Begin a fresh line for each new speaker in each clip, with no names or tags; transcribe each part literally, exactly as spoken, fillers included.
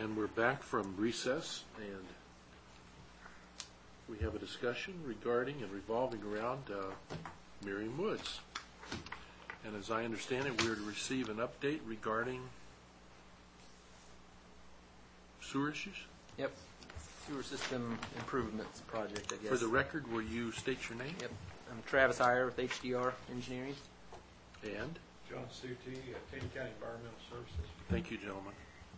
And we're back from recess, and we have a discussion regarding and revolving around uh, Merriam Woods. And as I understand it, we are to receive an update regarding sewer issues?
Yep. Sewer system improvements project, I guess.
For the record, will you state your name?
Yep. I'm Travis Heyer with H D R Engineering.
And?
John Suti, uh, Katy County Environmental Services.
Thank you, gentlemen.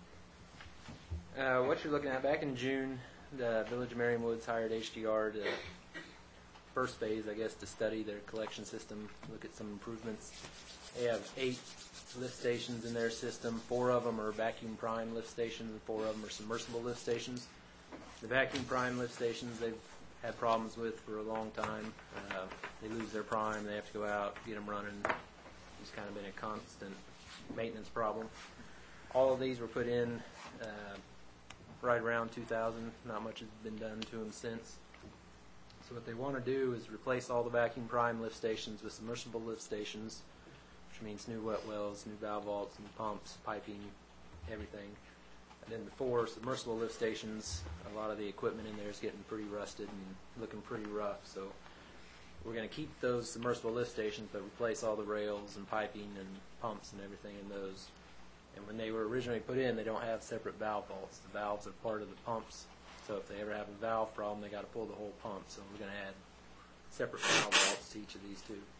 Uh, what you're looking at, back in June, the Village of Merriam Woods hired H D R to, first phase, I guess, to study their collection system, look at some improvements. They have eight lift stations in their system. Four of them are vacuum prime lift stations, and four of them are submersible lift stations. The vacuum prime lift stations they've had problems with for a long time. Uh, they lose their prime, they have to go out, get them running. It's kind of been a constant maintenance problem. All of these were put in uh, right around two thousand. Not much has been done to them since. So what they want to do is replace all the vacuum prime lift stations with submersible lift stations, which means new wet wells, new valve vaults, new pumps, piping, everything. And then the four submersible lift stations, a lot of the equipment in there is getting pretty rusted and looking pretty rough. So we're going to keep those submersible lift stations, but replace all the rails and piping and pumps and everything in those. And when they were originally put in, they don't have separate valve vaults. The valves are part of the pumps. So if they ever have a valve problem, they got to pull the whole pump. So we're going to add separate valve vaults to each of these two.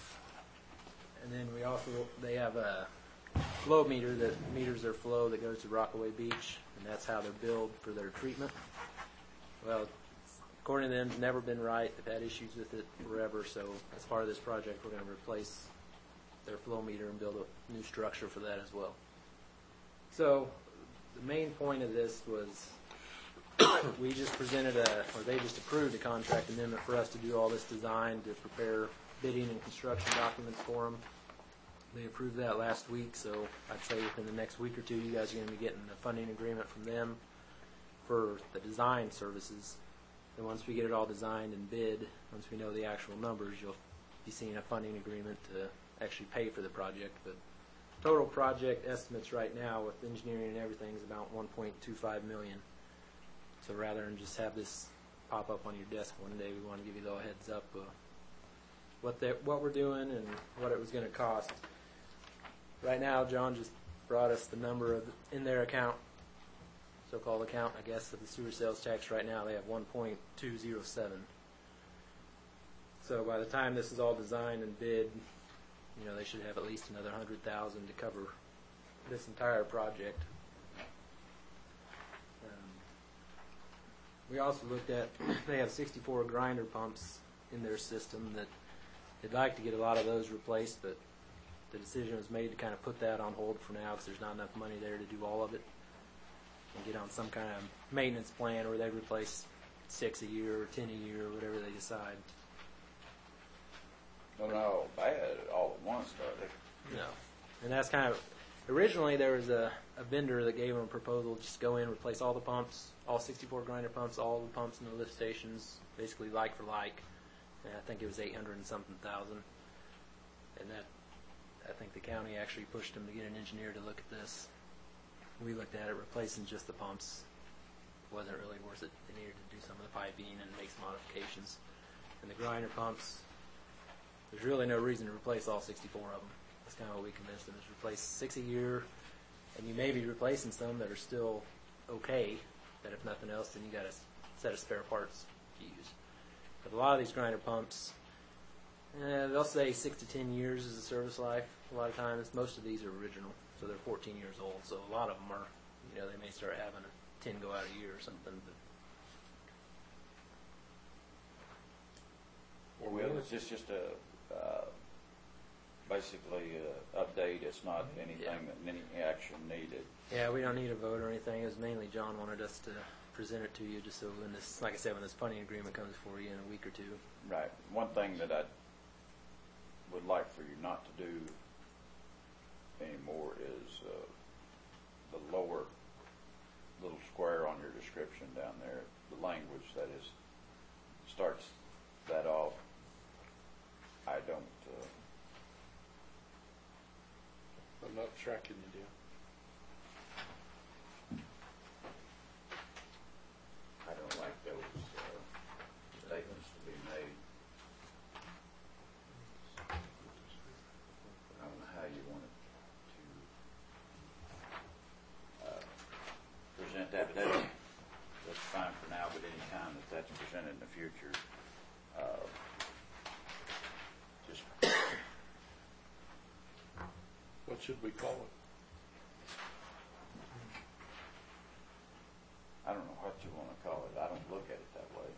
And then we also, they have a flow meter that meters their flow that goes to Rockaway Beach, and that's how they're billed for their treatment. Well, according to them, it's never been right. They've had issues with it forever. So as part of this project, we're going to replace their flow meter and build a new structure for that as well. So the main point of this was we just presented a, or they just approved a contract amendment for us to do all this design, to prepare bidding and construction documents for them. They approved that last week, so I'd say within the next week or two, you guys are going to be getting a funding agreement from them for the design services. And once we get it all designed and bid, once we know the actual numbers, you'll be seeing a funding agreement to actually pay for the project. But total project estimates right now with engineering and everything is about one point two five million dollars. So rather than just have this pop up on your desk one day, we want to give you the heads up of what they, what we're doing and what it was going to cost. Right now, John just brought us the number of in their account, so-called account, I guess, of the sewer sales tax. Right now, they have one point two zero seven. So by the time this is all designed and bid, you know, they should have at least another hundred thousand to cover this entire project. Um, we also looked at they have sixty-four grinder pumps in their system that they'd like to get a lot of those replaced, but the decision was made to kind of put that on hold for now because there's not enough money there to do all of it, and get on some kind of maintenance plan where they replace six a year or ten a year or whatever they decide.
Well, no, bad all at once, are they?
No. And that's kind of, originally there was a, a vendor that gave them a proposal, just go in, replace all the pumps, all sixty-four grinder pumps, all the pumps in the lift stations, basically like for like. And I think it was eight hundred and something thousand. And that, I think the county actually pushed them to get an engineer to look at this. We looked at it, replacing just the pumps wasn't really worth it. They needed to do some of the piping and make some modifications. And the grinder pumps, there's really no reason to replace all sixty-four of them. That's kind of what we convinced them, is replace six a year, and you may be replacing some that are still okay, that if nothing else, then you got a set of spare parts to use. But a lot of these grinder pumps, eh, they'll say six to ten years is the service life. A lot of times, most of these are original, so they're fourteen years old. So a lot of them are, you know, they may start having a ten go out a year or something. But
Well, it's just just a uh, basically a update. It's not anything
Yeah.
that any action needed.
yeah, we don't need a vote or anything. It was mainly John wanted us to present it to you, just so when this, like I said, when this funding agreement comes for you in a week or two.
Right. One thing that I would like for you not to do anymore is uh, the lower little square on your description down there, the language that is starts that off. I don't. Uh,
I'm not tracking you, dear. What should we call it?
I don't know what you want to call it. I don't look at it that way.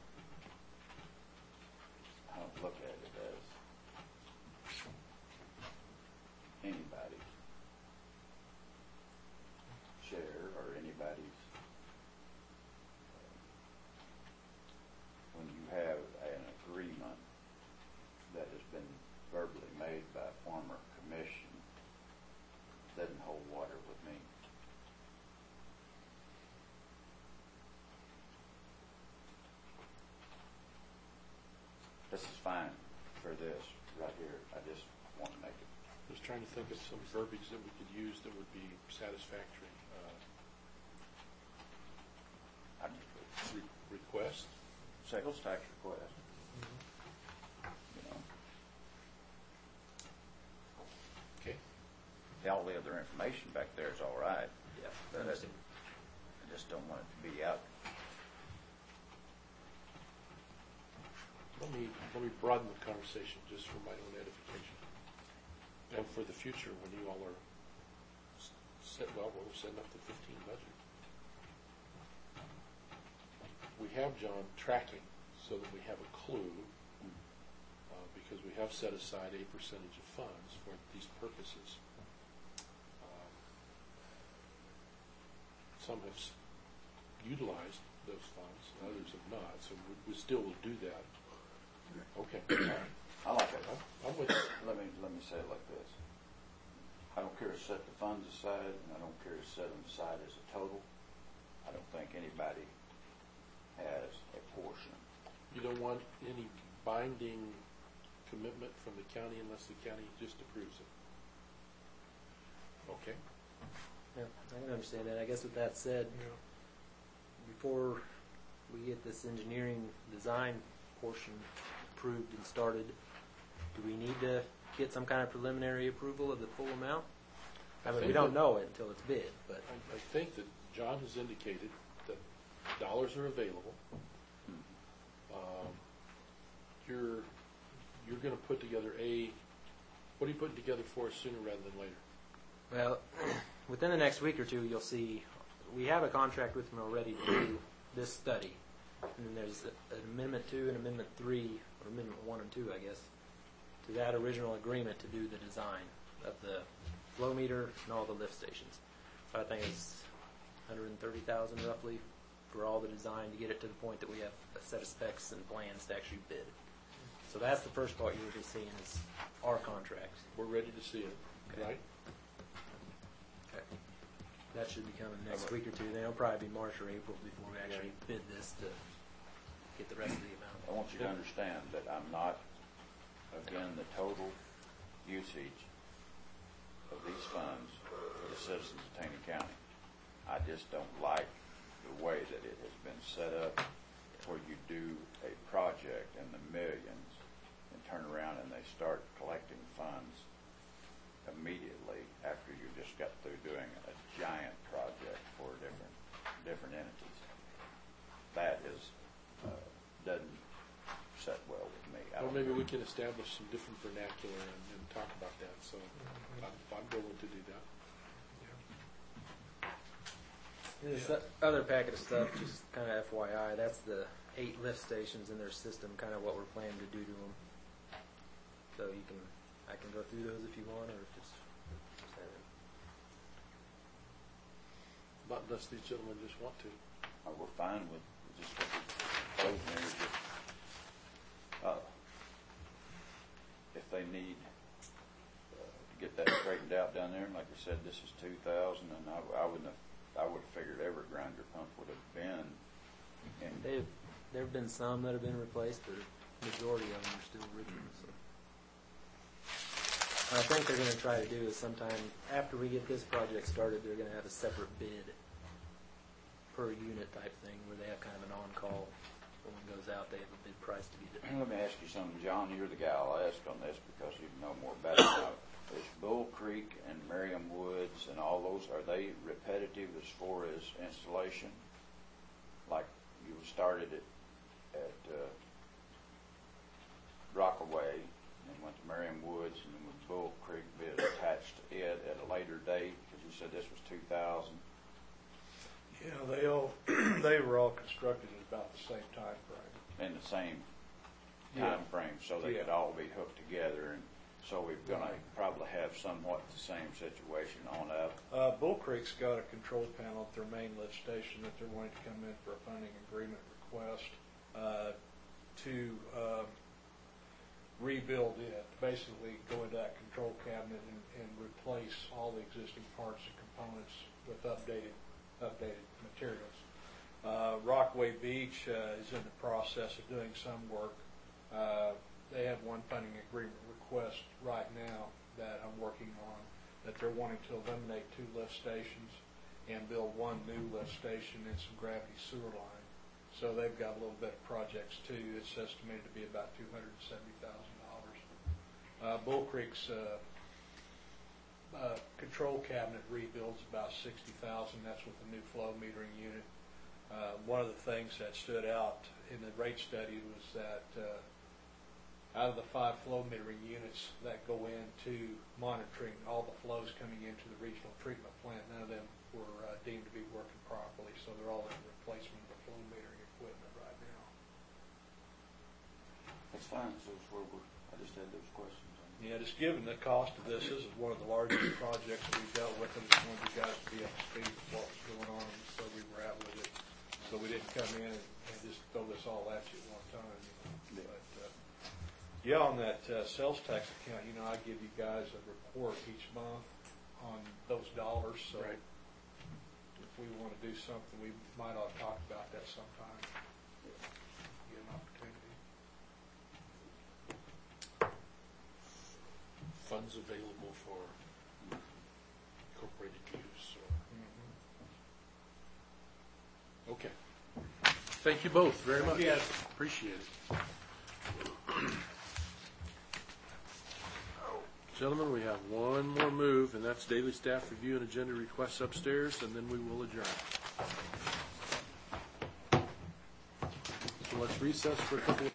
I don't look at it as anybody's share or anybody's. When you have an agreement that has been verbally made by a former commission, doesn't hold water with me. This is fine for this right here. I just want to make it.
I was trying to think of some verbiage that we could use that would be satisfactory. Uh,
I
re- request?
sales tax request. You know,
Okay.
all the other information back there is all right.
Yeah.
But I, I just don't want it to be out.
Let me, let me broaden the conversation just for my own edification. And for the future, when you all are s- set, well, we're setting up the fifteen budget. We have John tracking so that we have a clue, uh, because we have set aside a percentage of funds for these purposes. Um, Some have s- utilized those funds, and others have not, so we, we still will do that. Okay, all right.
I like it.
I'm- I'm with you.
Let me let me say it like this. I don't care to set the funds aside, and I don't care to set them aside as a total. I don't think anybody has a portion.
You don't want any binding commitment from the county unless the county just approves it. Okay.
Yeah, I can understand that. I guess with that said, before we get this engineering design portion approved and started, do we need to get some kind of preliminary approval of the full amount? I mean, we
think
don't
that-
know it until it's bid, but
I, I think that John has indicated that dollars are available. Um, You're, you're gonna put together a, what are you putting together for us sooner rather than later?
well, within the next week or two, you'll see, we have a contract with them already to do this study. And then there's a- an amendment two and amendment three, or amendment one and two, I guess, to that original agreement to do the design of the flow meter and all the lift stations. So I think it's one hundred thirty thousand dollars roughly for all the design to get it to the point that we have a set of specs and plans to actually bid. So that's the first part you were just seeing is our contract.
We're ready to see it,
Okay.
right?
Okay. That should be coming next week or two. Then it'll probably be March or April before we actually bid this to get the rest of the amount.
I want you to understand that I'm not, again, the total usage of these funds for the citizens of Taney County. I just don't like the way that it has been set up where you do a project in the millions and turn around and they start collecting funds immediately after you just got through doing a giant project for different different entities. That is uh, doesn't set well with me. I
Well,
don't
maybe
know.
we can establish some different vernacular and, and talk about that, so I'm, I'm willing to do that.
This other packet of stuff, just kind of F Y I, that's the eight lift stations in their system, kind of what we're planning to do to them. So you can, I can go through those if you want, or if it's.
Not unless these gentlemen just want to.
Uh, we're fine with just what we proposed there. Just, uh, if they need uh, to get that straightened out down there, and like I said, this is two thousand, and I, I wouldn't have, I would have figured every grinder pump would have been. And
They've, there have been some that have been replaced, but the majority of them are still original. So. What I think they're going to try to do is sometime after we get this project started, they're going to have a separate bid per unit type thing where they have kind of an on-call. When one goes out, they have a bid price to get it.
let me ask you something, John. You're the guy I'll ask on this because you know more about it now. Is Bull Creek and Merriam Woods and all those, are they repetitive as far as installation? Like you started it at uh, Rockaway and went to Merriam Woods and then with Bull Creek bid attached to it at a later date? Because you said this was two thousand.
Yeah, they all, they were all constructed at about the same time frame.
In the same
Yeah.
time frame, so they
Yeah.
could all be hooked together, and so we're gonna probably have somewhat the same situation on up.
Uh, Bull Creek's got a control panel at their main lift station that they're wanting to come in for a funding agreement request, uh, to, um, rebuild it, basically go into that control cabinet and, and replace all the existing parts and components with updated, updated materials. Uh, Rockaway Beach, uh, is in the process of doing some work. Uh, they have one funding agreement request right now that I'm working on, that they're wanting to eliminate two lift stations and build one new lift station and some gravity sewer line. So they've got a little bit of projects too. It's estimated to be about two hundred seventy thousand dollars. Uh, Bull Creek's uh, uh, control cabinet rebuild's about sixty thousand dollars. That's with the new flow metering unit. Uh, one of the things that stood out in the rate study was that uh, out of the five flow metering units that go into monitoring all the flows coming into the regional treatment plant, none of them were uh, deemed to be working properly, so they're all in replacement of the flow metering equipment right now.
That's fine, so it's where we're, I just had those questions.
Yeah, just given the cost of this, this is one of the largest projects that we've dealt with, and just wanted you guys to be up to speed with what was going on and where we were at with it. So we didn't come in and, and just throw this all at you at one time, you know. But, uh, yeah, on that uh, sales tax account, you know, I give you guys a report each month on those dollars, so
Right.
if we want to do something, we might ought to talk about that sometime. Get an opportunity.
Funds available for incorporated use. Or,
Mm-hmm.
okay. Thank you both very much.
Yes.
Appreciate it. Gentlemen, we have one more move, and that's daily staff review and agenda requests upstairs, and then we will adjourn. So let's recess for a couple of